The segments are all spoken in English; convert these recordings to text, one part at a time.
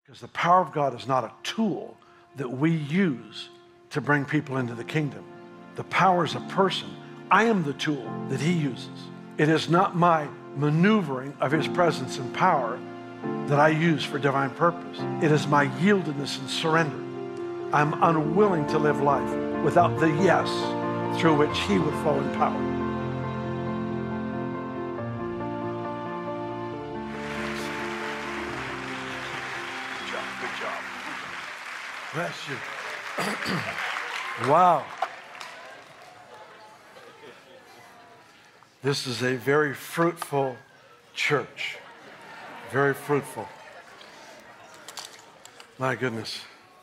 Because the power of God is not a tool that we use to bring people into the kingdom. The power is a person. I am the tool that he uses. It is not my maneuvering of his presence and power that I use for divine purpose. It is my yieldedness and surrender. I'm unwilling to live life without the yes through which he would flow in power. Good job. Bless you. Wow. This is a very fruitful church. Very fruitful. My goodness.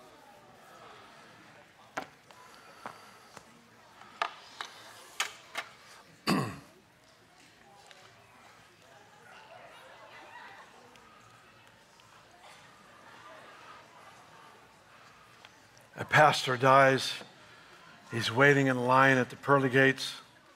A pastor dies. He's waiting in line at the pearly gates.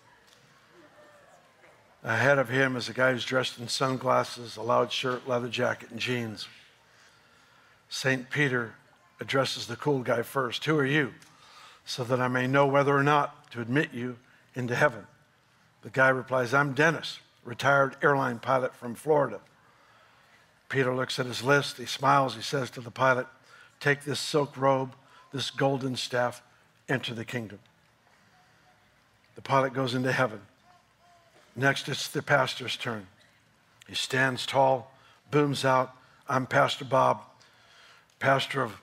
Ahead of him is a guy who's dressed in sunglasses, a loud shirt, leather jacket, and jeans. St. Peter addresses the cool guy first. Who are you? So that I may know whether or not to admit you into heaven. The guy replies, I'm Dennis, retired airline pilot from Florida. Peter looks at his list. He smiles. He says to the pilot, take this silk robe, this golden staff, enter the kingdom. The pilot goes into heaven. Next, it's the pastor's turn. He stands tall, booms out, I'm Pastor Bob, pastor of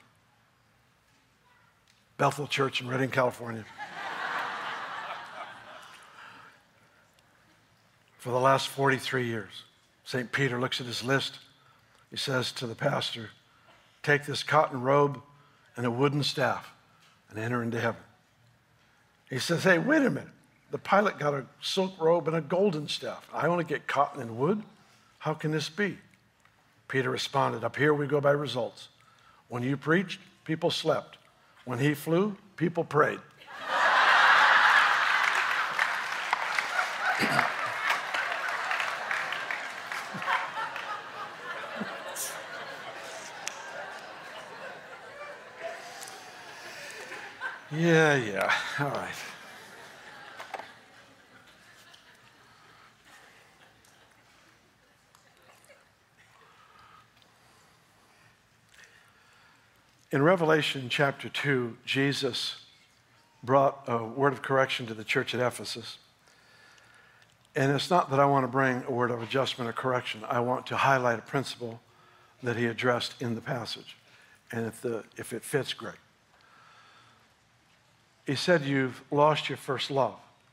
Bethel Church in Redding, California. For the last 43 years. St. Peter looks at his list. He says to the pastor, take this cotton robe and a wooden staff and enter into heaven. He says, hey, wait a minute. The pilot got a silk robe and a golden staff. I only get cotton and wood. How can this be? Peter responded, up here we go by results. When you preached, people slept. When he flew, people prayed. Yeah, all right. In Revelation chapter 2, Jesus brought a word of correction to the church at Ephesus. And it's not that I want to bring a word of adjustment or correction. I want to highlight a principle that he addressed in the passage. And if it fits, great. He said, you've lost your first love.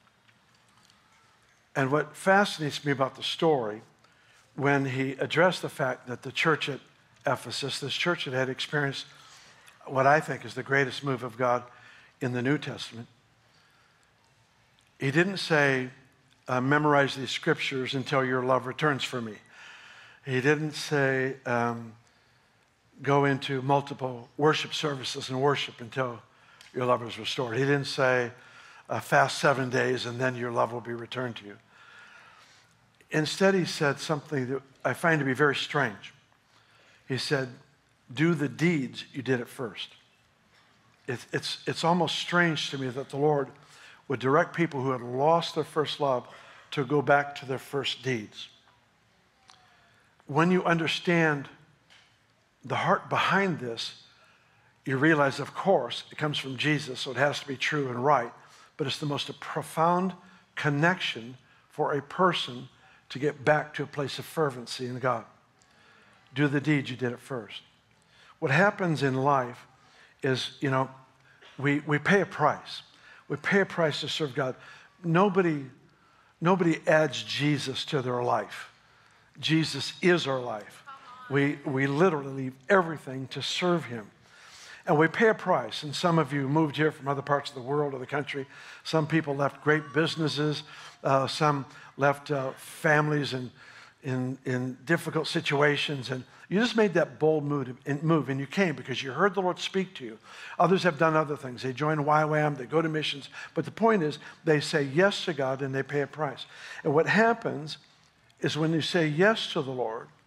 And what fascinates me about the story, when he addressed the fact that the church at Ephesus, this church that had experienced what I think is the greatest move of God in the New Testament, he didn't say, memorize these scriptures until your love returns for me. He didn't say, go into multiple worship services and worship until your love is restored. He didn't say, fast 7 days and then your love will be returned to you. Instead, he said something that I find to be very strange. He said, do the deeds you did at first. It's almost strange to me that the Lord would direct people who had lost their first love to go back to their first deeds. When you understand the heart behind this, you realize, of course, it comes from Jesus, so it has to be true and right, but it's the most profound connection for a person to get back to a place of fervency in God. Do the deeds you did at first. What happens in life is, we pay a price. We pay a price to serve God. Nobody adds Jesus to their life. Jesus is our life. We literally leave everything to serve him. And we pay a price. And some of you moved here from other parts of the world or the country. Some people left great businesses. Some left families in difficult situations. And you just made that bold move. And you came because you heard the Lord speak to you. Others have done other things. They join YWAM. They go to missions. But the point is, they say yes to God and they pay a price. And what happens is when you say yes to the Lord,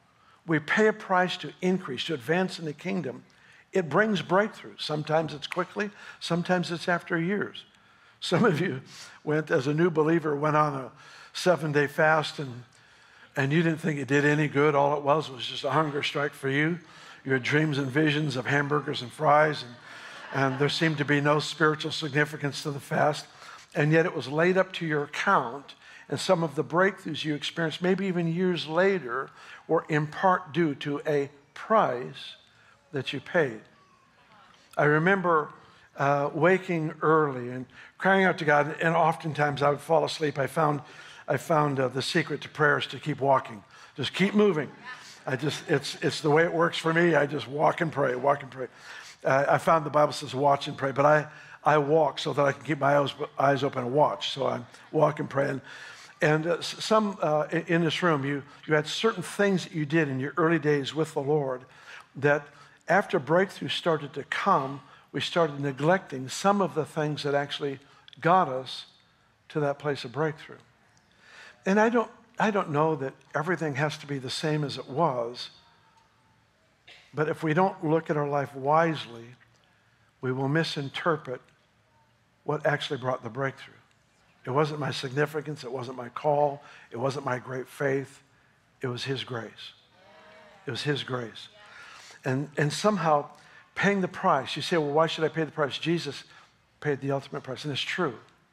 we pay a price to increase, to advance in the kingdom, it brings breakthrough. Sometimes it's quickly, sometimes it's after years. Some of you went, as a new believer, went on a 7-day fast and you didn't think it did any good. All it was just a hunger strike for you. You had dreams and visions of hamburgers and fries, and there seemed to be no spiritual significance to the fast. And yet it was laid up to your account, and some of the breakthroughs you experienced, maybe even years later, were in part due to a price that you paid. I remember waking early and crying out to God, and oftentimes I would fall asleep. I found the secret to prayer is to keep walking. Just keep moving. It's the way it works for me. I just walk and pray, walk and pray. I found the Bible says watch and pray, but I walk so that I can keep my eyes open and watch. So I walk and pray. And some in this room, you had certain things that you did in your early days with the Lord that after breakthrough started to come, we started neglecting some of the things that actually got us to that place of breakthrough. And I don't know that everything has to be the same as it was, but if we don't look at our life wisely, we will misinterpret what actually brought the breakthrough. It wasn't my significance, it wasn't my call, it wasn't my great faith, it was His grace. It was His grace. And somehow paying the price, you say, well, why should I pay the price? Jesus paid the ultimate price, and it's true.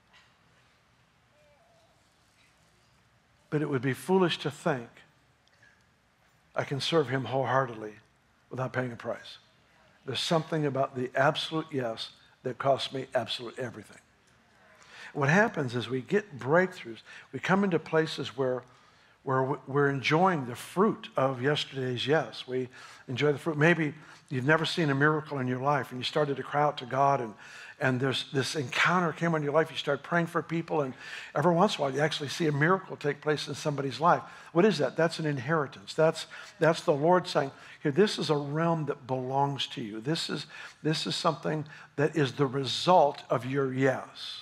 But it would be foolish to think I can serve Him wholeheartedly without paying a price. There's something about the absolute yes that costs me absolute everything. What happens is we get breakthroughs. We come into places where we're enjoying the fruit of yesterday's yes. We enjoy the fruit. Maybe you've never seen a miracle in your life and you started to cry out to God and there's this encounter came on your life. You start praying for people and every once in a while you actually see a miracle take place in somebody's life. What is that? That's an inheritance. That's the Lord saying, here, this is a realm that belongs to you. This is something that is the result of your yes.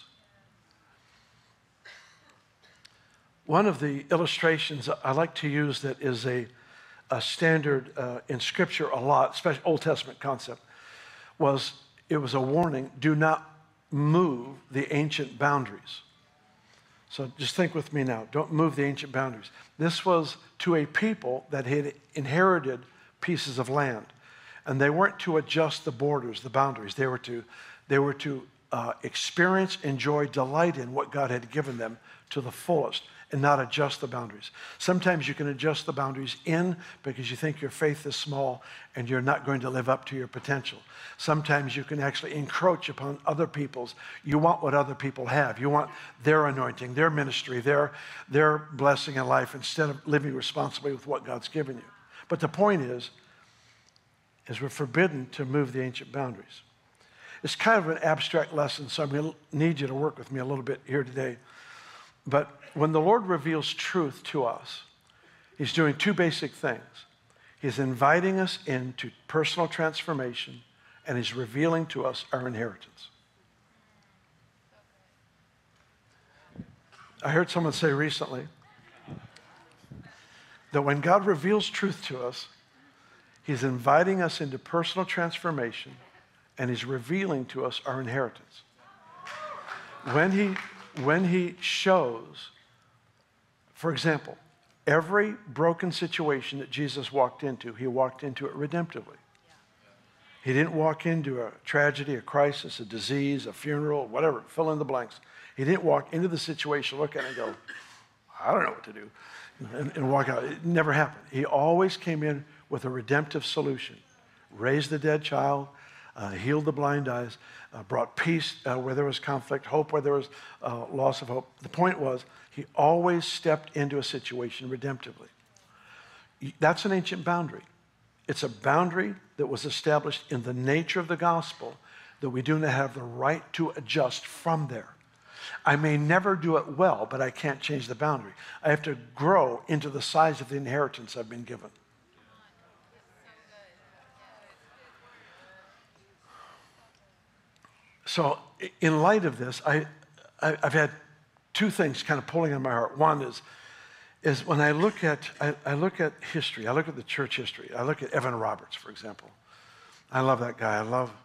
One of the illustrations I like to use that is a standard in Scripture a lot, especially Old Testament concept, it was a warning, do not move the ancient boundaries. So just think with me now, don't move the ancient boundaries. This was to a people that had inherited pieces of land, and they weren't to adjust the borders, the boundaries. They were to experience, enjoy, delight in what God had given them to the fullest, and not adjust the boundaries. Sometimes you can adjust the boundaries in because you think your faith is small and you're not going to live up to your potential. Sometimes you can actually encroach upon other people's. You want what other people have. You want their anointing, their ministry, their blessing in life instead of living responsibly with what God's given you. But the point is we're forbidden to move the ancient boundaries. It's kind of an abstract lesson, so I'm going to need you to work with me a little bit here today. But when the Lord reveals truth to us, He's doing two basic things. He's inviting us into personal transformation, and He's revealing to us our inheritance. I heard someone say recently that when God reveals truth to us, He's inviting us into personal transformation, and He's revealing to us our inheritance. When He shows, for example, every broken situation that Jesus walked into, He walked into it redemptively. He didn't walk into a tragedy, a crisis, a disease, a funeral, whatever, fill in the blanks. He didn't walk into the situation, look at it and go, I don't know what to do, and walk out. It never happened. He always came in with a redemptive solution. Raised the dead child, healed the blind eyes, brought peace where there was conflict, hope where there was loss of hope. The point was, He always stepped into a situation redemptively. That's an ancient boundary. It's a boundary that was established in the nature of the gospel that we do not have the right to adjust from there. I may never do it well, but I can't change the boundary. I have to grow into the size of the inheritance I've been given. So in light of this, I've had two things kind of pulling on my heart. One is when I look at history, I look at the church history. I look at Evan Roberts, for example. I love that guy.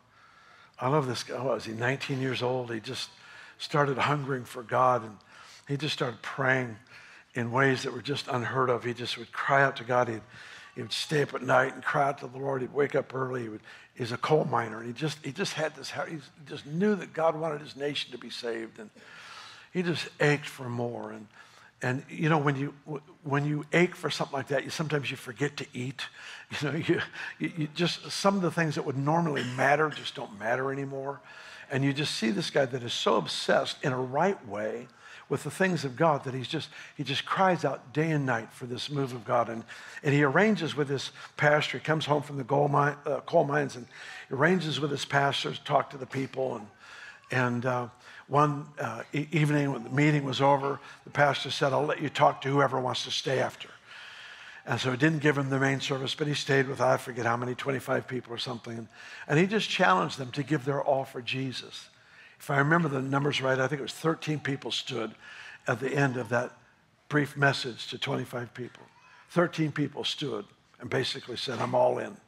I love this guy. What was he, 19 years old? He just started hungering for God, and he just started praying in ways that were just unheard of. He just would cry out to God. He would stay up at night and cry out to the Lord. He'd wake up early. He's a coal miner, and he just had this heart. He just knew that God wanted his nation to be saved, and he just ached for more. And you know, when you ache for something like that, sometimes you forget to eat. You know, you just, some of the things that would normally matter just don't matter anymore. And you just see this guy that is so obsessed in a right way with the things of God that he just cries out day and night for this move of God. And he arranges with his pastor. He comes home from the coal mines and he arranges with his pastor to talk to the people. And one evening when the meeting was over, the pastor said, "I'll let you talk to whoever wants to stay after." And so he didn't give him the main service, but he stayed with, I forget how many, 25 people or something. And he just challenged them to give their all for Jesus. If I remember the numbers right, I think it was 13 people stood at the end of that brief message to 25 people. 13 people stood and basically said, "I'm all in."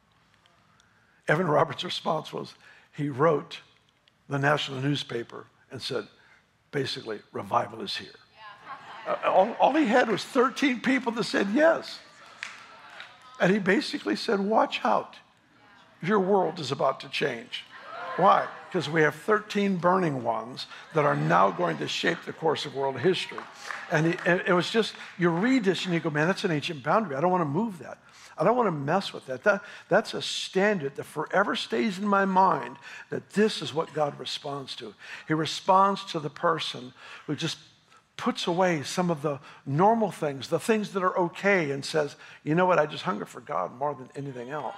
Evan Roberts' response was, he wrote the national newspaper and said, basically, "Revival is here." All he had was 13 people that said yes. And he basically said, watch out. Your world is about to change. Why? Because we have 13 burning ones that are now going to shape the course of world history. And it was just, you read this and you go, man, that's an ancient boundary. I don't want to move that. I don't want to mess with that. That's a standard that forever stays in my mind, that this is what God responds to. He responds to the person who just puts away some of the normal things, the things that are okay, and says, you know what, I just hunger for God more than anything else.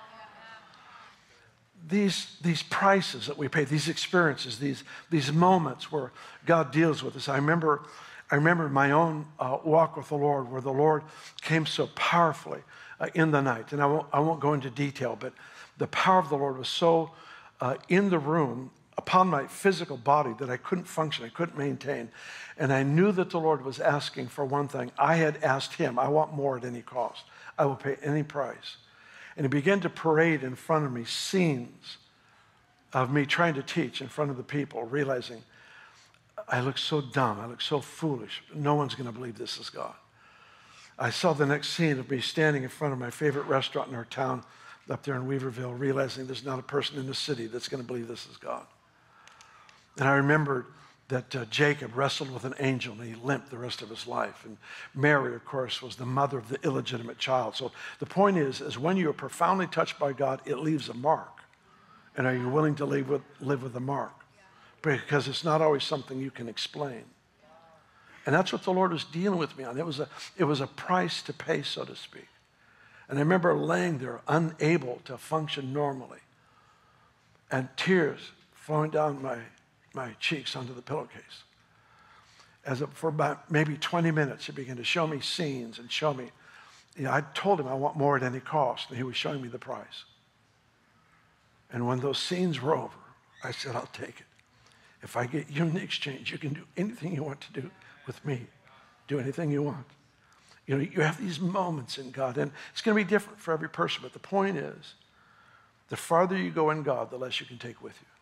These prices that we pay, these experiences, these moments where God deals with us. I remember my own walk with the Lord, where the Lord came so powerfully in the night. And I won't go into detail, but the power of the Lord was so in the room upon my physical body that I couldn't function, I couldn't maintain. And I knew that the Lord was asking for one thing. I had asked him, I want more at any cost. I will pay any price. And he began to parade in front of me scenes of me trying to teach in front of the people, realizing I look so dumb, I look so foolish. No one's going to believe this is God. I saw the next scene of me standing in front of my favorite restaurant in our town up there in Weaverville, realizing there's not a person in the city that's going to believe this is God. And I remembered that Jacob wrestled with an angel and he limped the rest of his life. And Mary, of course, was the mother of the illegitimate child. So the point is when you are profoundly touched by God, it leaves a mark. And are you willing to live with the mark? Because it's not always something you can explain. And that's what the Lord was dealing with me on. It was a price to pay, so to speak. And I remember laying there unable to function normally, and tears flowing down my cheeks onto the pillowcase. For about maybe 20 minutes, he began to show me scenes and show me. I told him I want more at any cost, and he was showing me the price. And when those scenes were over, I said, I'll take it. If I get you in exchange, you can do anything you want to do with me. Do anything you want. You know, you have these moments in God, and it's going to be different for every person, but the point is, the farther you go in God, the less you can take with you.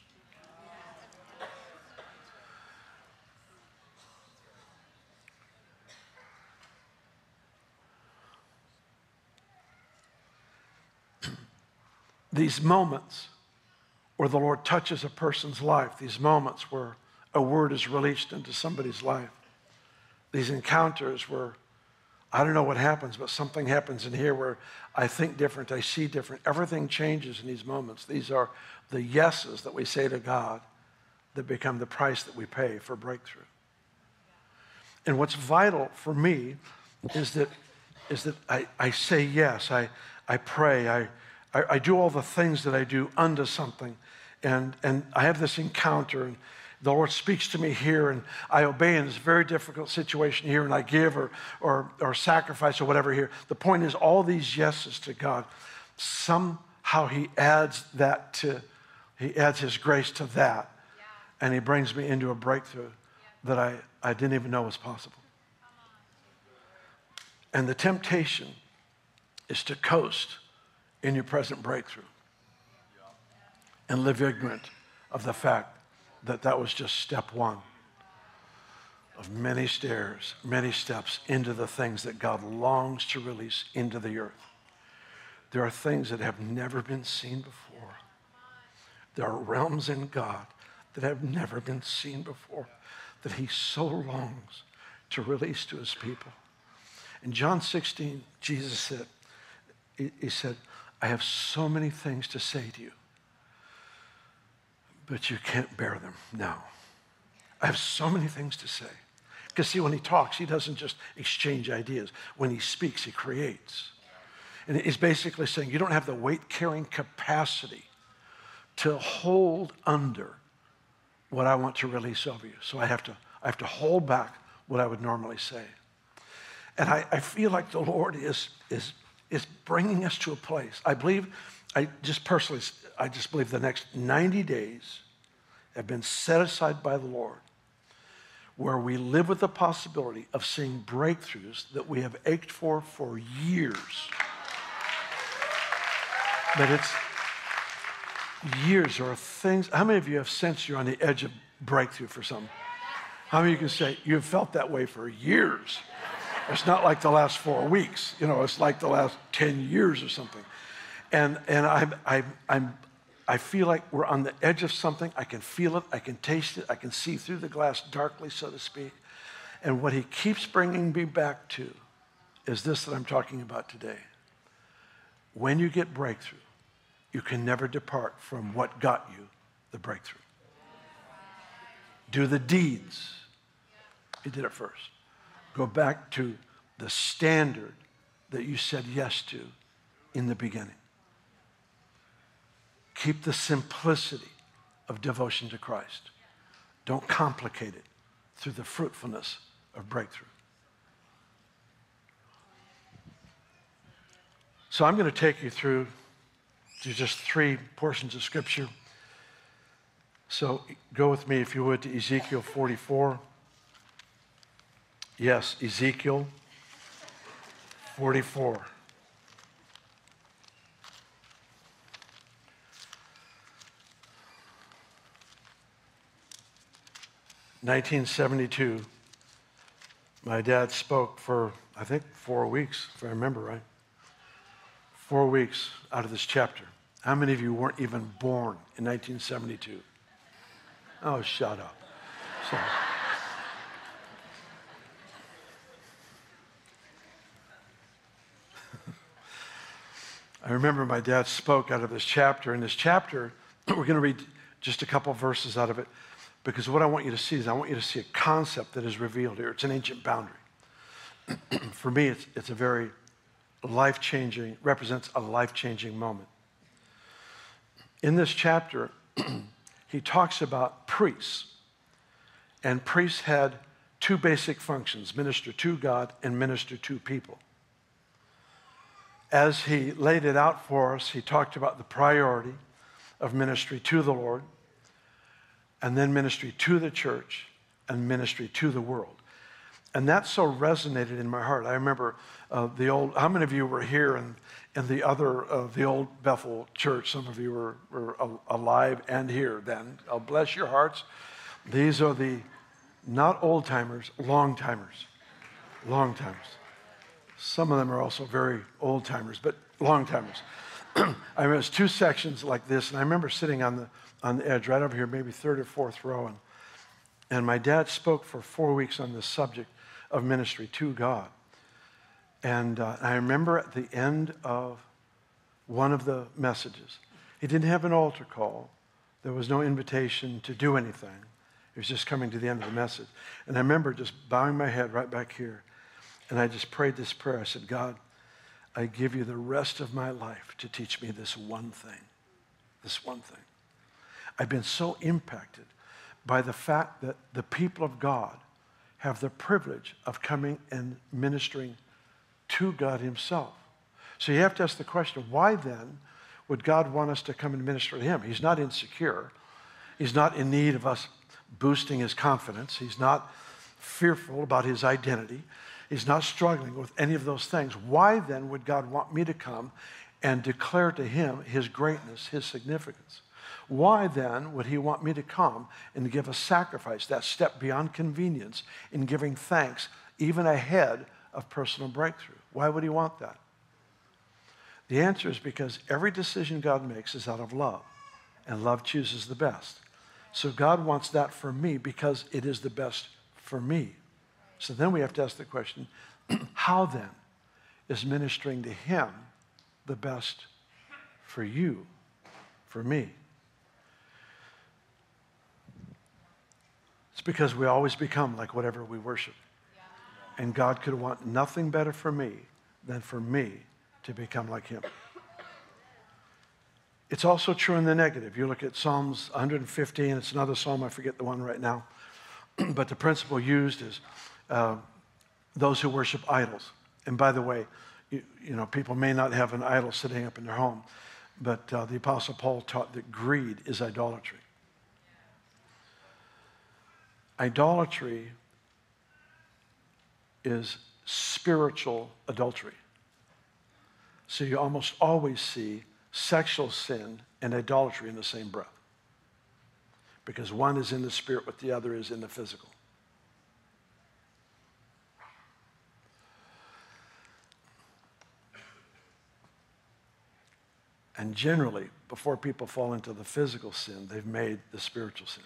These moments where the Lord touches a person's life, these moments where a word is released into somebody's life, these encounters where I don't know what happens, but something happens in here where I think different, I see different. Everything changes in these moments. These are the yeses that we say to God that become the price that we pay for breakthrough. And what's vital for me is that I say yes, I pray, I do all the things that I do unto something, and I have this encounter, and the Lord speaks to me here, and I obey in this very difficult situation here, and I give or sacrifice or whatever here. The point is, all these yeses to God, somehow He adds His grace to that, and He brings me into a breakthrough that I didn't even know was possible. And the temptation is to coast in your present breakthrough and live ignorant of the fact that that was just step one of many stairs, many steps into the things that God longs to release into the earth. There are things that have never been seen before. There are realms in God that have never been seen before, that he so longs to release to his people. In John 16, Jesus said, he said, I have so many things to say to you, but you can't bear them now. I have so many things to say. Because see, when he talks, he doesn't just exchange ideas. When he speaks, he creates. And he's basically saying, you don't have the weight-carrying capacity to hold under what I want to release over you. So I have to hold back what I would normally say. And I feel like the Lord is bringing us to a place. I just believe the next 90 days have been set aside by the Lord, where we live with the possibility of seeing breakthroughs that we have ached for years. But it's years or things. How many of you have sensed you're on the edge of breakthrough for something? How many of you can say you've felt that way for years? It's not like the last 4 weeks. It's like the last 10 years or something. And I feel like we're on the edge of something. I can feel it. I can taste it. I can see through the glass darkly, so to speak. And what he keeps bringing me back to is this that I'm talking about today. When you get breakthrough, you can never depart from what got you the breakthrough. Do the deeds. He did it first. Go back to the standard that you said yes to in the beginning. Keep the simplicity of devotion to Christ. Don't complicate it through the fruitfulness of breakthrough. So I'm going to take you through to just 3 portions of Scripture. So go with me, if you would, to Ezekiel 44. Yes, Ezekiel 44. In 1972, my dad spoke for, I think, 4 weeks, if I remember right. 4 weeks out of this chapter. How many of you weren't even born in 1972? Oh, shut up. Sorry. I remember my dad spoke out of this chapter. In this chapter, we're going to read just a couple verses out of it, because what I want you to see is I want you to see a concept that is revealed here. It's an ancient boundary. For me, it's a very life-changing, represents a life-changing moment. In this chapter, he talks about priests. And priests had 2 basic functions: minister to God and minister to people. As he laid it out for us, he talked about the priority of ministry to the Lord, and then ministry to the church, and ministry to the world. And that so resonated in my heart. I remember how many of you were here in the old Bethel church? Some of you were alive and here then. Oh, bless your hearts. These are the, not old timers, long timers. Long timers. Some of them are also very old timers, but long timers. I remember it's 2 sections like this, and I remember sitting on the edge right over here, maybe 3rd or 4th row, and my dad spoke for 4 weeks on this subject of ministry to God. And I remember at the end of one of the messages, he didn't have an altar call. There was no invitation to do anything. It was just coming to the end of the message. And I remember just bowing my head right back here, and I just prayed this prayer. I said, God, I give you the rest of my life to teach me this one thing. This one thing. I've been so impacted by the fact that the people of God have the privilege of coming and ministering to God himself. So you have to ask the question, why then would God want us to come and minister to him? He's not insecure. He's not in need of us boosting his confidence. He's not fearful about his identity. He's not struggling with any of those things. Why then would God want me to come and declare to him his greatness, his significance? Why then would he want me to come and give a sacrifice, that step beyond convenience in giving thanks, even ahead of personal breakthrough? Why would he want that? The answer is because every decision God makes is out of love, and love chooses the best. So God wants that for me because it is the best for me. So then we have to ask the question, how then is ministering to him the best for you, for me? It's because we always become like whatever we worship. And God could want nothing better for me than for me to become like him. It's also true in the negative. You look at Psalms 115, it's another psalm, I forget the one right now. But the principle used is those who worship idols. And by the way, you know, people may not have an idol sitting up in their home, but the Apostle Paul taught that greed is idolatry. Idolatry is spiritual adultery. So you almost always see sexual sin and idolatry in the same breath, because one is in the spirit, but the other is in the physical. And generally, before people fall into the physical sin, they've made the spiritual sin.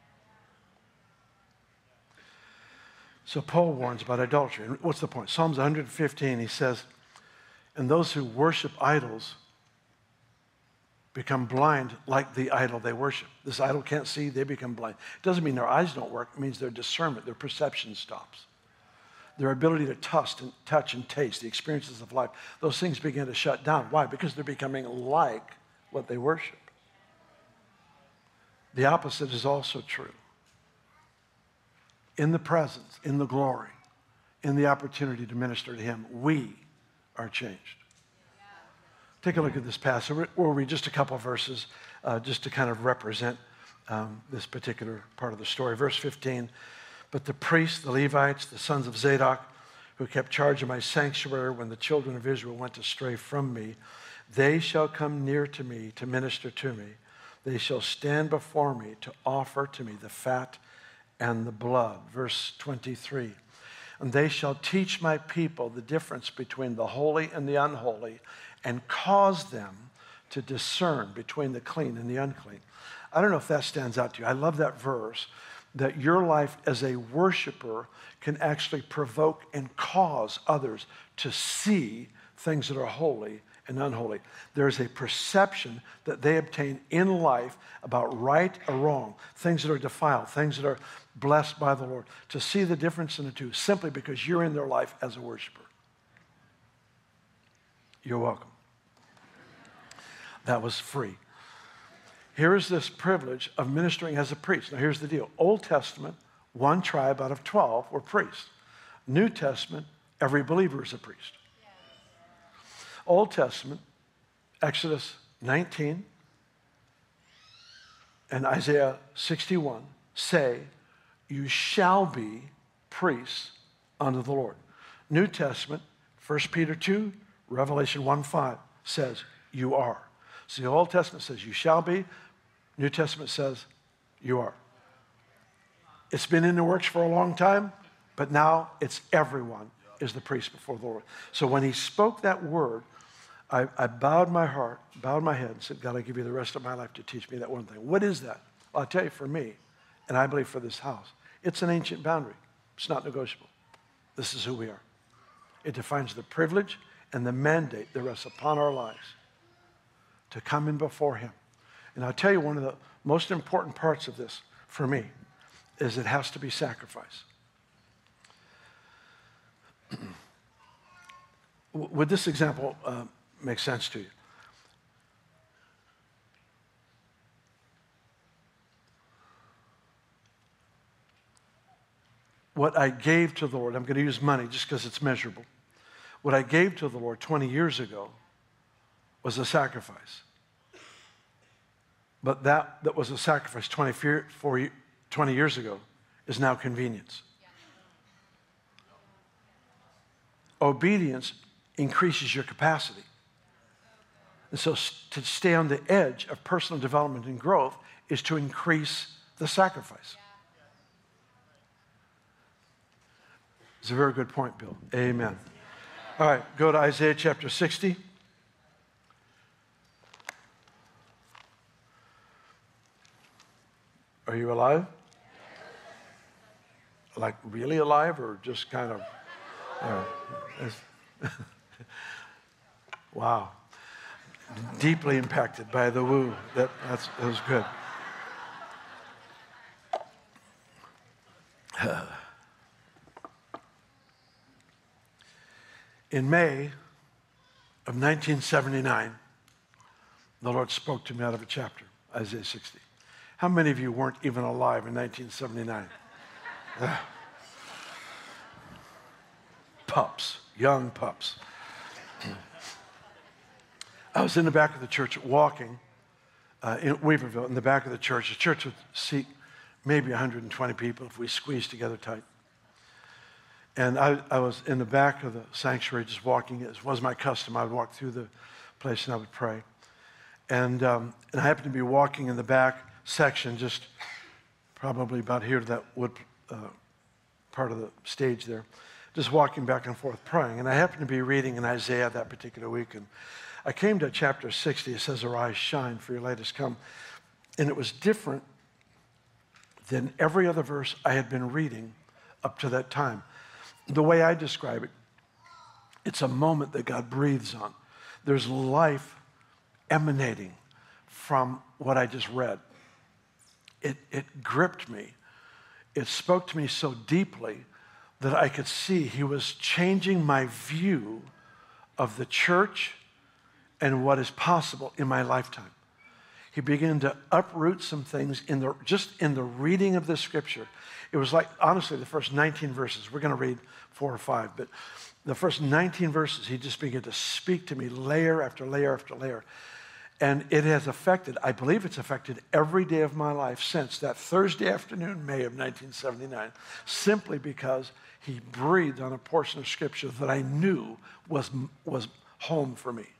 So Paul warns about idolatry. And what's the point? Psalms 115, he says, and those who worship idols become blind like the idol they worship. This idol can't see, they become blind. It doesn't mean their eyes don't work. It means their discernment, their perception stops. Their ability to touch and taste, the experiences of life, those things begin to shut down. Why? Because they're becoming like what they worship. The opposite is also true. In the presence, in the glory, in the opportunity to minister to him, we are changed. Take a look at this passage. We'll read just a couple of verses just to kind of represent this particular part of the story. Verse 15, but the priests, the Levites, the sons of Zadok, who kept charge of my sanctuary when the children of Israel went astray from me, they shall come near to me to minister to me. They shall stand before me to offer to me the fat and the blood. Verse 23, and they shall teach my people the difference between the holy and the unholy, and cause them to discern between the clean and the unclean. I don't know if that stands out to you. I love that verse, that your life as a worshiper can actually provoke and cause others to see things that are holy and unholy. There's a perception that they obtain in life about right or wrong, things that are defiled, things that are blessed by the Lord, to see the difference in the two simply because you're in their life as a worshiper. You're welcome. That was free. Here is this privilege of ministering as a priest. Now here's the deal. Old Testament, one tribe out of 12 were priests. New Testament, every believer is a priest. Old Testament, Exodus 19 and Isaiah 61 say, you shall be priests unto the Lord. New Testament, 1 Peter 2, Revelation 1:5 says, you are. So the Old Testament says you shall be. New Testament says you are. It's been in the works for a long time, but now it's everyone is the priest before the Lord. So when he spoke that word, I bowed my heart, bowed my head, and said, God, I give you the rest of my life to teach me that one thing. What is that? Well, I'll tell you, for me, and I believe for this house, it's an ancient boundary. It's not negotiable. This is who we are. It defines the privilege and the mandate that rests upon our lives to come in before him. And I'll tell you, one of the most important parts of this for me is it has to be sacrifice. Would this example make sense to you? What I gave to the Lord, I'm going to use money just because it's measurable. What I gave to the Lord 20 years ago was a sacrifice. But that was a sacrifice 20 years ago is now convenience. obedience increases your capacity. And so to stay on the edge of personal development and growth is to increase the sacrifice. It's a very good point, Bill. Amen. All right, go to Isaiah chapter 60. Are you alive? Like really alive or just kind of? Wow. Deeply impacted by the woo. That was good. In May of 1979, the Lord spoke to me out of a chapter, Isaiah 60. How many of you weren't even alive in 1979? Pups, young pups. I was in the back of the church walking in Weaverville, in the back of the church. The church would seat maybe 120 people if we squeezed together tight. And I was in the back of the sanctuary just walking. It was my custom. I would walk through the place and I would pray. And I happened to be walking in the back section, just probably about here to that wood part of the stage there, just walking back and forth praying. And I happened to be reading in Isaiah that particular week. And I came to chapter 60. It says, "Arise, shine, for your light has come." And it was different than every other verse I had been reading up to that time. The way I describe it, it's a moment that God breathes on. There's life emanating from what I just read. It gripped me. It spoke to me so deeply that I could see He was changing my view of the church and what is possible in my lifetime. He began to uproot some things just in the reading of this scripture. It was like, honestly, the first 19 verses. We're going to read 4 or 5, but the first 19 verses, He just began to speak to me layer after layer after layer. And it has affected, I believe it's affected every day of my life since that Thursday afternoon, May of 1979, simply because He breathed on a portion of scripture that I knew was home for me.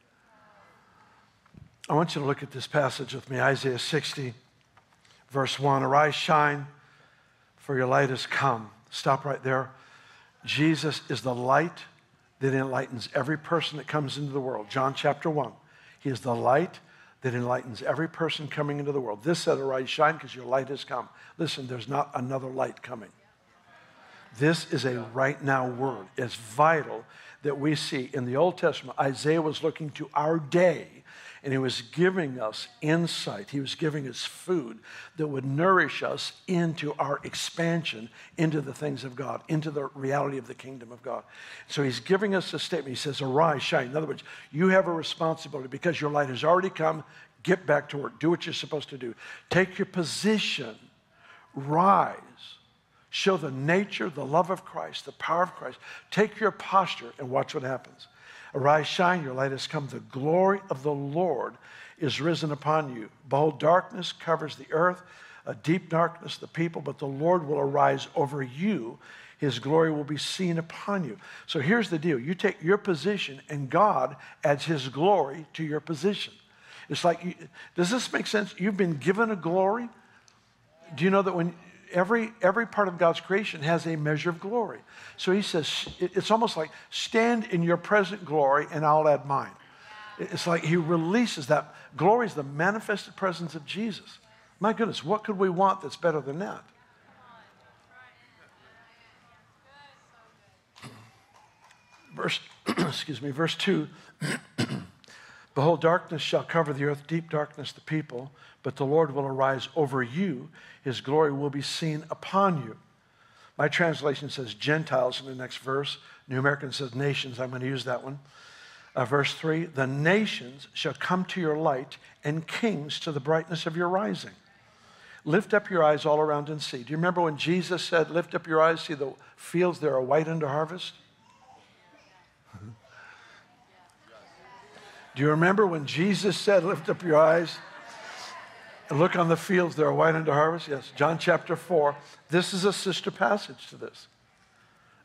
I want you to look at this passage with me, Isaiah 60, verse 1. "Arise, shine, for your light has come." Stop right there. Jesus is the light that enlightens every person that comes into the world. John chapter 1. He is the light that enlightens every person coming into the world. This said, "Arise, shine, because your light has come." Listen, there's not another light coming. This is a right now word. It's vital that we see. In the Old Testament, Isaiah was looking to our day, and he was giving us insight. He was giving us food that would nourish us into our expansion into the things of God, into the reality of the kingdom of God. So he's giving us a statement. He says, "Arise, shine." In other words, you have a responsibility because your light has already come. Get back to work. Do what you're supposed to do. Take your position. Rise. Show the nature, the love of Christ, the power of Christ. Take your posture and watch what happens. "Arise, shine, your light has come. The glory of the Lord is risen upon you. Behold, darkness covers the earth, a deep darkness the people, but the Lord will arise over you. His glory will be seen upon you." So here's the deal. You take your position, and God adds His glory to your position. It's like, does this make sense? You've been given a glory. Do you know that when every part of God's creation has a measure of glory? So He says, it's almost like, stand in your present glory and I'll add mine. It's like He releases that. Glory is the manifested presence of Jesus. My goodness, what could we want that's better than that? Verse 2. "Behold, darkness shall cover the earth, deep darkness the people, but the Lord will arise over you. His glory will be seen upon you." My translation says Gentiles in the next verse. New American says nations. I'm going to use that one. Verse 3, "The nations shall come to your light, and kings to the brightness of your rising. Lift up your eyes all around and see." Do you remember when Jesus said, "Lift up your eyes, see the fields there are white unto harvest"? Do you remember when Jesus said, "Lift up your eyes and look on the fields, they are white unto harvest"? Yes, John chapter 4. This is a sister passage to this.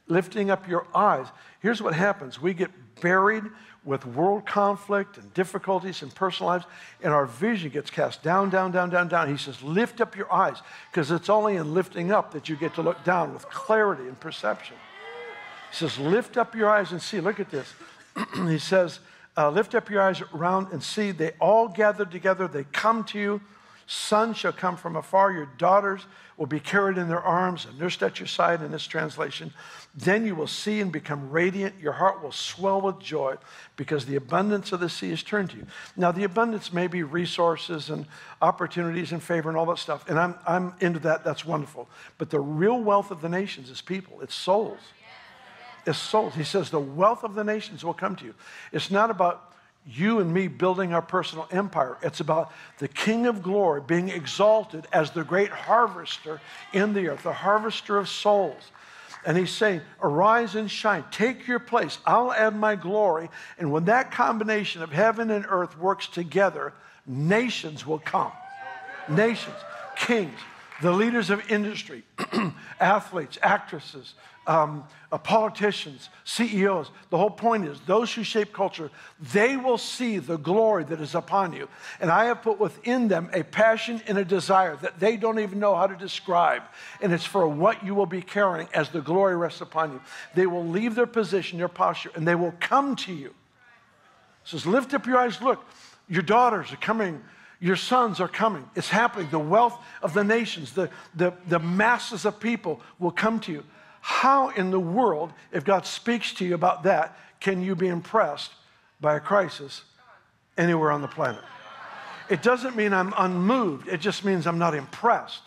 lifting up your eyes. Here's what happens. We get buried with world conflict and difficulties in personal lives, and our vision gets cast down, down, down, down, down. He says, lift up your eyes, because it's only in lifting up that you get to look down with clarity and perception. He says, lift up your eyes and see. Look at this. He says, lift up your eyes around and see. They all gather together. They come to you. Sons shall come from afar. Your daughters will be carried in their arms and nursed at your side in this translation. Then you will see and become radiant. Your heart will swell with joy because the abundance of the sea is turned to you. Now, the abundance may be resources and opportunities and favor and all that stuff. And I'm into that. That's wonderful. But the real wealth of the nations is people. It's souls. It's souls. He says the wealth of the nations will come to you. It's not about you and me building our personal empire. It's about the King of glory being exalted as the great harvester in the earth, the harvester of souls. And he's saying, arise and shine. Take your place. I'll add my glory. And when that combination of heaven and earth works together, nations will come. Nations, kings, the leaders of industry, athletes, actresses, politicians, CEOs. The whole point is those who shape culture, they will see the glory that is upon you. And I have put within them a passion and a desire that they don't even know how to describe. And it's for what you will be carrying as the glory rests upon you. They will leave their position, their posture, and they will come to you. It says, lift up your eyes, look, your daughters are coming. Your sons are coming. It's happening. The wealth of the nations, the masses of people will come to you. How in the world, if God speaks to you about that, can you be impressed by a crisis anywhere on the planet? It doesn't mean I'm unmoved. It just means I'm not impressed.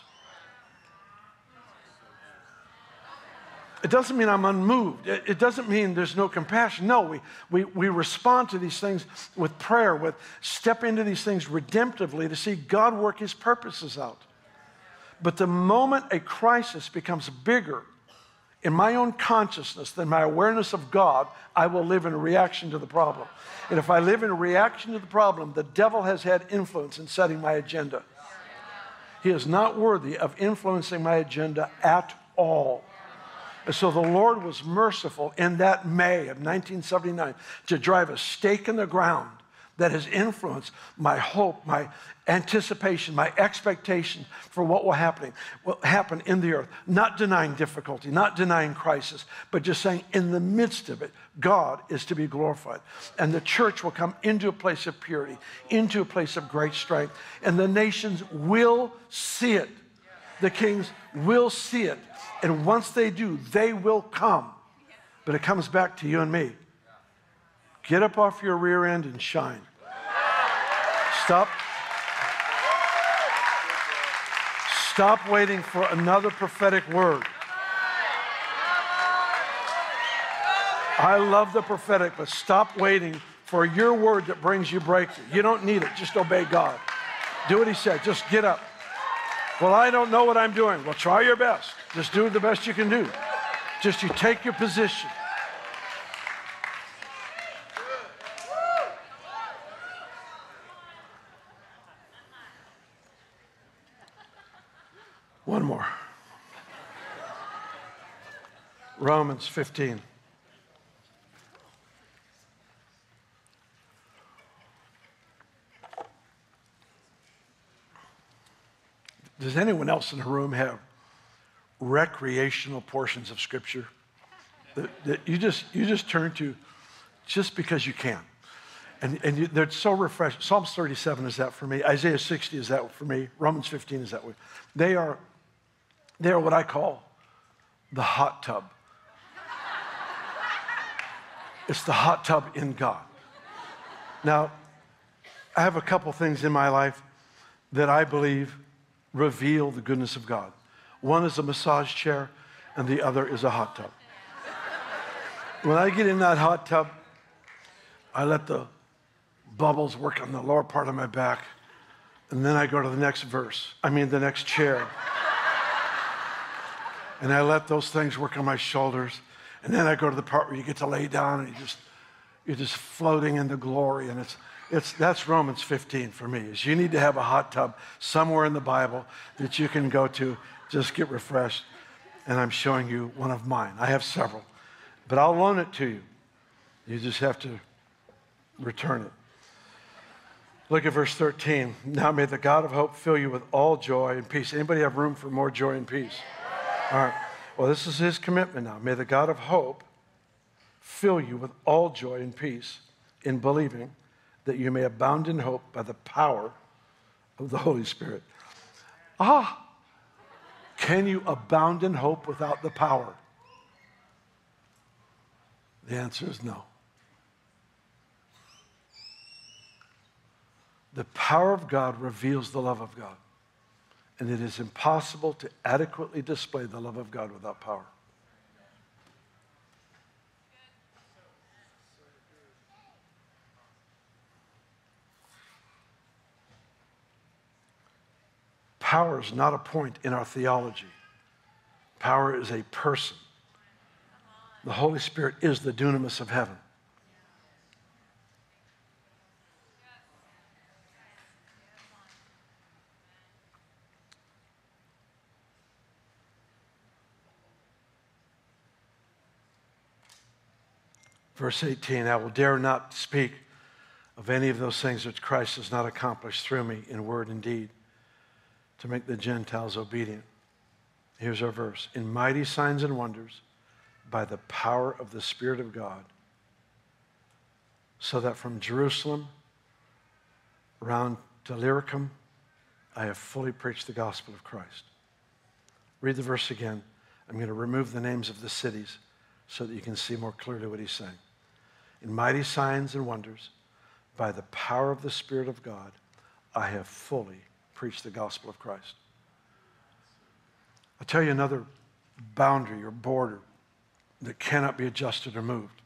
It doesn't mean I'm unmoved. It doesn't mean there's no compassion. No, we respond to these things with prayer, with step into these things redemptively to see God work his purposes out. But the moment a crisis becomes bigger in my own consciousness than my awareness of God, I will live in a reaction to the problem. And if I live in a reaction to the problem, the devil has had influence in setting my agenda. He is not worthy of influencing my agenda at all. And so the Lord was merciful in that May of 1979 to drive a stake in the ground that has influenced my hope, my anticipation, my expectation for what will happen in the earth. Not denying difficulty, not denying crisis, but just saying in the midst of it, God is to be glorified. And the church will come into a place of purity, into a place of great strength. And the nations will see it. The kings will see it. And once they do, they will come. But it comes back to you and me. Get up off your rear end and shine. Stop waiting for another prophetic word. I love the prophetic, but stop waiting for your word that brings you breakthrough. You don't need it. Just obey God. Do what he said. Just get up. Well, I don't know what I'm doing. Well, try your best. Just do the best you can do. Just you take your position. One more. Romans 15. Does anyone else in the room have recreational portions of Scripture that you just turn to just because you can? And they're so refreshing. Psalms 37 is that for me. Isaiah 60 is that for me. Romans 15 is that way. They are what I call the hot tub. It's the hot tub in God. Now, I have a couple things in my life that I believe reveal the goodness of God. One is a massage chair, and the other is a hot tub. When I get in that hot tub, I let the bubbles work on the lower part of my back, and then I go to the next the next chair. And I let those things work on my shoulders, and then I go to the part where you get to lay down, and you're just floating in the glory, and that's Romans 15 for me, is you need to have a hot tub somewhere in the Bible that you can go to, just get refreshed. And I'm showing you one of mine. I have several. But I'll loan it to you. You just have to return it. Look at verse 13. Now may the God of hope fill you with all joy and peace. Anybody have room for more joy and peace? All right. Well, this is his commitment now. May the God of hope fill you with all joy and peace in believing, that you may abound in hope by the power of the Holy Spirit. Can you abound in hope without the power? The answer is no. The power of God reveals the love of God. And it is impossible to adequately display the love of God without power. Power is not a point in our theology. Power is a person. The Holy Spirit is the dunamis of heaven. Verse 18, I will dare not speak of any of those things which Christ has not accomplished through me in word and deed, to make the Gentiles obedient. Here's our verse. In mighty signs and wonders, by the power of the Spirit of God, so that from Jerusalem round to Illyricum, I have fully preached the gospel of Christ. Read the verse again. I'm going to remove the names of the cities so that you can see more clearly what he's saying. In mighty signs and wonders, by the power of the Spirit of God, I have fully preached the gospel of Christ. I'll tell you another boundary or border that cannot be adjusted or moved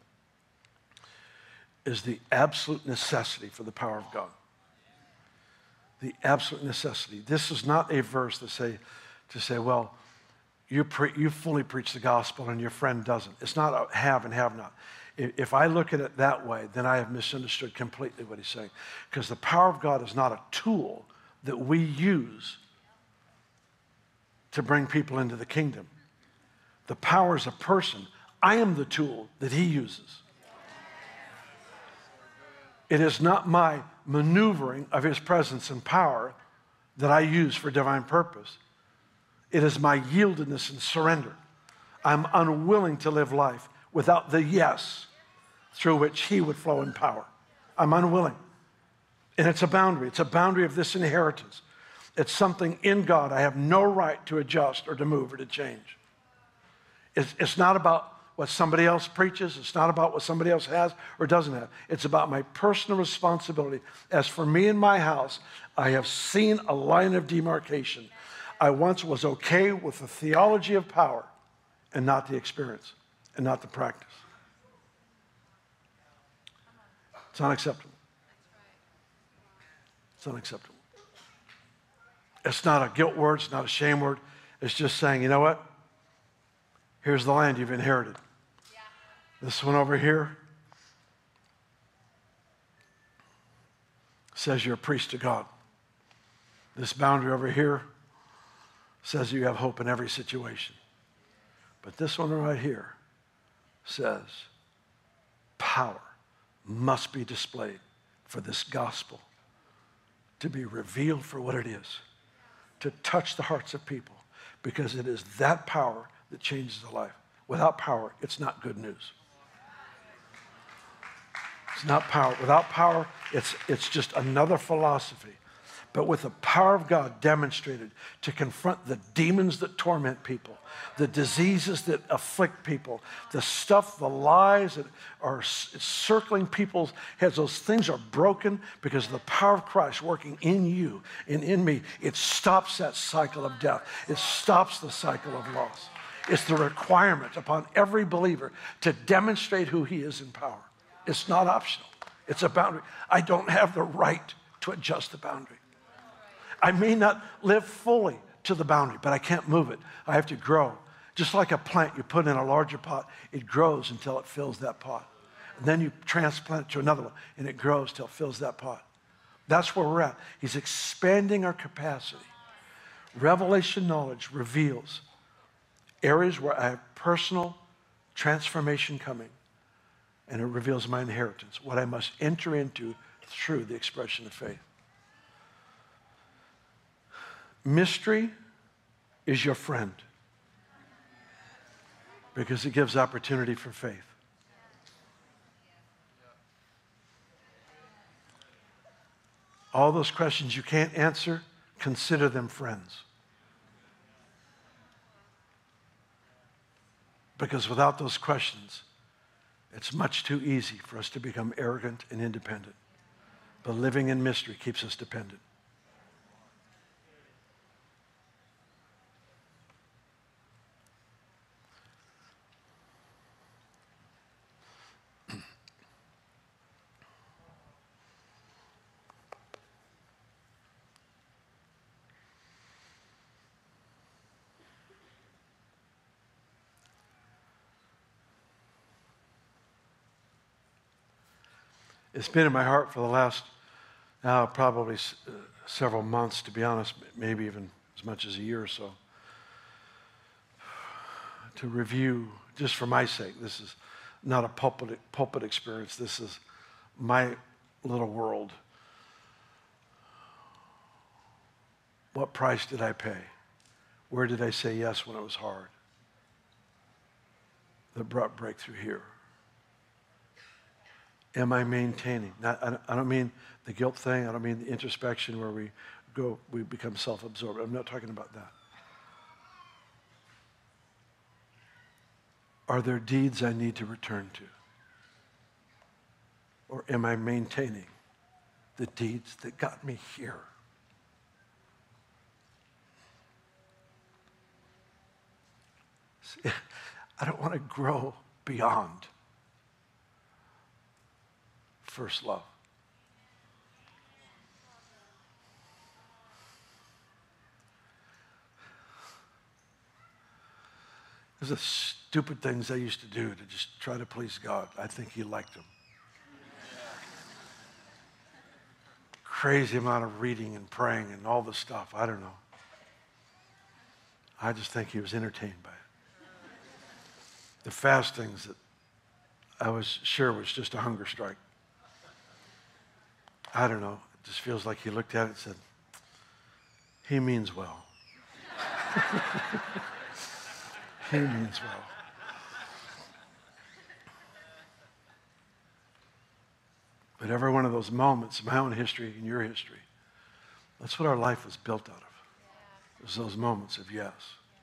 is the absolute necessity for the power of God. The absolute necessity. This is not a verse to say, well, you fully preach the gospel and your friend doesn't. It's not a have and have not. If I look at it that way, then I have misunderstood completely what he's saying. Because the power of God is not a tool that we use to bring people into the kingdom. The power is a person. I am the tool that he uses. It is not my maneuvering of his presence and power that I use for divine purpose. It is my yieldedness and surrender. I'm unwilling to live life without the yes through which he would flow in power. I'm unwilling. And it's a boundary. It's a boundary of this inheritance. It's something in God I have no right to adjust or to move or to change. It's not about what somebody else preaches. It's not about what somebody else has or doesn't have. It's about my personal responsibility. As for me and my house, I have seen a line of demarcation. I once was okay with the theology of power and not the experience and not the practice. It's unacceptable. It's unacceptable. It's not a guilt word. It's not a shame word. It's just saying, you know what? Here's the land you've inherited. Yeah. This one over here says you're a priest to God. This boundary over here says you have hope in every situation. But this one right here says power must be displayed for this gospel to be revealed for what it is, to touch the hearts of people, because it is that power that changes a life. Without power, it's not good news. It's not power. Without power, it's just another philosophy. But with the power of God demonstrated to confront the demons that torment people, the diseases that afflict people, the stuff, the lies that are circling people's heads, those things are broken because of the power of Christ working in you and in me. It stops that cycle of death. It stops the cycle of loss. It's the requirement upon every believer to demonstrate who he is in power. It's not optional. It's a boundary. I don't have the right to adjust the boundary. I may not live fully to the boundary, but I can't move it. I have to grow. Just like a plant you put in a larger pot, it grows until it fills that pot. And then you transplant it to another one, and it grows till it fills that pot. That's where we're at. He's expanding our capacity. Revelation knowledge reveals areas where I have personal transformation coming, and it reveals my inheritance, what I must enter into through the expression of faith. Mystery is your friend because it gives opportunity for faith. All those questions you can't answer, consider them friends. Because without those questions, it's much too easy for us to become arrogant and independent. But living in mystery keeps us dependent. It's been in my heart for the last, now probably several months, to be honest, maybe even as much as a year or so, to review, just for my sake. This is not a pulpit experience. This is my little world. What price did I pay? Where did I say yes when it was hard? That brought breakthrough here. Am I maintaining? I don't mean the guilt thing. I don't mean the introspection where we become self-absorbed. I'm not talking about that. Are there deeds I need to return to? Or am I maintaining the deeds that got me here? See, I don't want to grow beyond first love. There's the stupid things I used to do to just try to please God. I think he liked them. Crazy amount of reading and praying and all this stuff. I don't know. I just think he was entertained by it. The fastings that I was sure was just a hunger strike. I don't know. It just feels like he looked at it and said, he means well. He means well. But every one of those moments, my own history and your history, that's what our life was built out of. It was those moments of yes.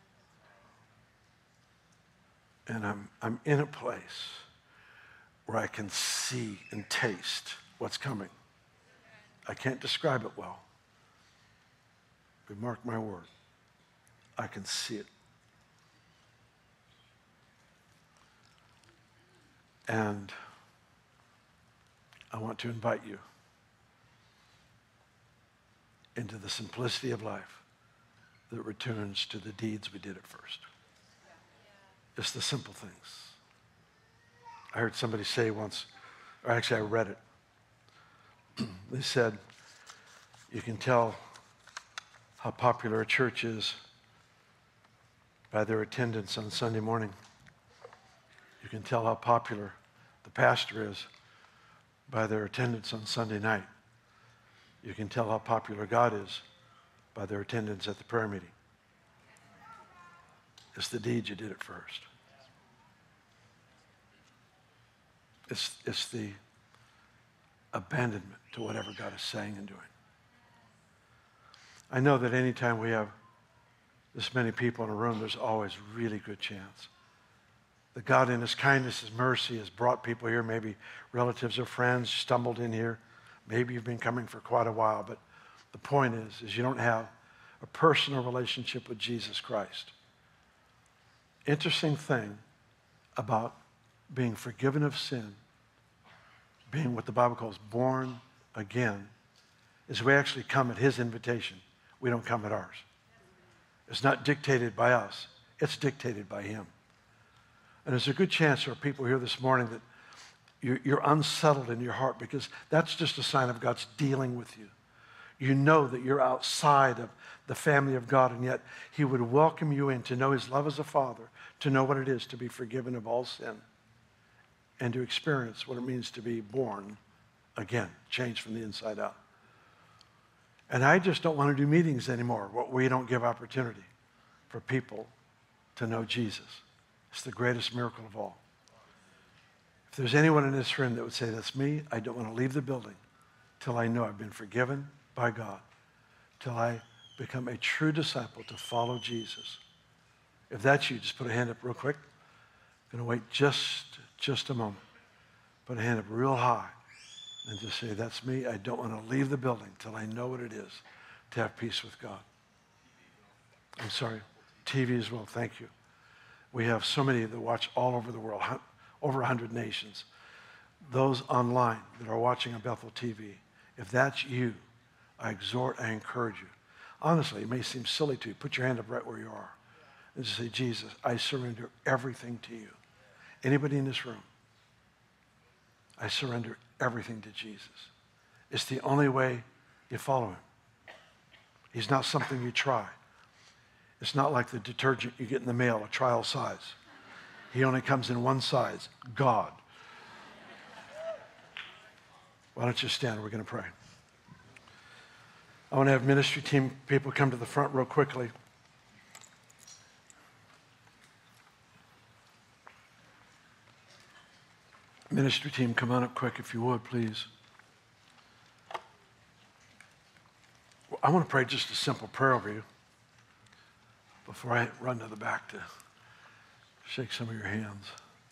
And I'm in a place where I can see and taste what's coming. I can't describe it well. But mark my word, I can see it. And I want to invite you into the simplicity of life that returns to the deeds we did at first. It's the simple things. I heard somebody say once, or actually I read it. They said, you can tell how popular a church is by their attendance on Sunday morning. You can tell how popular the pastor is by their attendance on Sunday night. You can tell how popular God is by their attendance at the prayer meeting. It's the deeds you did at first. It's the abandonment to whatever God is saying and doing. I know that anytime we have this many people in a room, there's always really good chance that God in his kindness, his mercy has brought people here, maybe relatives or friends stumbled in here. Maybe you've been coming for quite a while, but the point is you don't have a personal relationship with Jesus Christ. Interesting thing about being forgiven of sin, being what the Bible calls born again, is we actually come at his invitation. We don't come at ours. It's not dictated by us. It's dictated by him. And there's a good chance there are people here this morning that you're unsettled in your heart because that's just a sign of God's dealing with you. You know that you're outside of the family of God, and yet he would welcome you in to know his love as a father, to know what it is to be forgiven of all sin, and to experience what it means to be born again, changed from the inside out. And I just don't want to do meetings anymore where we don't give opportunity for people to know Jesus. It's the greatest miracle of all. If there's anyone in this room that would say, that's me, I don't want to leave the building till I know I've been forgiven by God, till I become a true disciple to follow Jesus. If that's you, just put a hand up real quick. I'm going to wait just a moment. Put a hand up real high and just say, that's me. I don't want to leave the building till I know what it is to have peace with God. I'm sorry. TV as well. Thank you. We have so many that watch all over the world, over 100 nations. Those online that are watching on Bethel TV, if that's you, I exhort, I encourage you. Honestly, it may seem silly to you. Put your hand up right where you are and just say, Jesus, I surrender everything to you. Anybody in this room? I surrender everything to Jesus. It's the only way you follow him. He's not something you try. It's not like the detergent you get in the mail, a trial size. He only comes in one size, God. Why don't you stand? We're going to pray. I want to have ministry team people come to the front real quickly. Ministry team, come on up quick if you would, please. I want to pray just a simple prayer over you before I run to the back to shake some of your hands.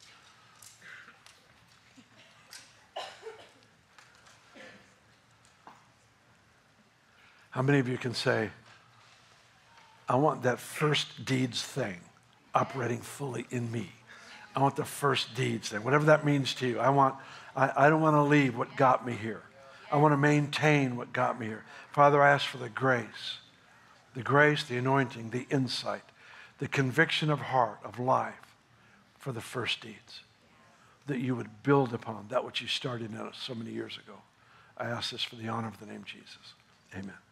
How many of you can say, I want that first deeds thing operating fully in me? I want the first deeds thing, whatever that means to you. I don't want to leave what got me here. I want to maintain what got me here. Father, I ask for the grace, the anointing, the insight, the conviction of heart, of life for the first deeds, that you would build upon that which you started in us so many years ago. I ask this for the honor of the name of Jesus. Amen.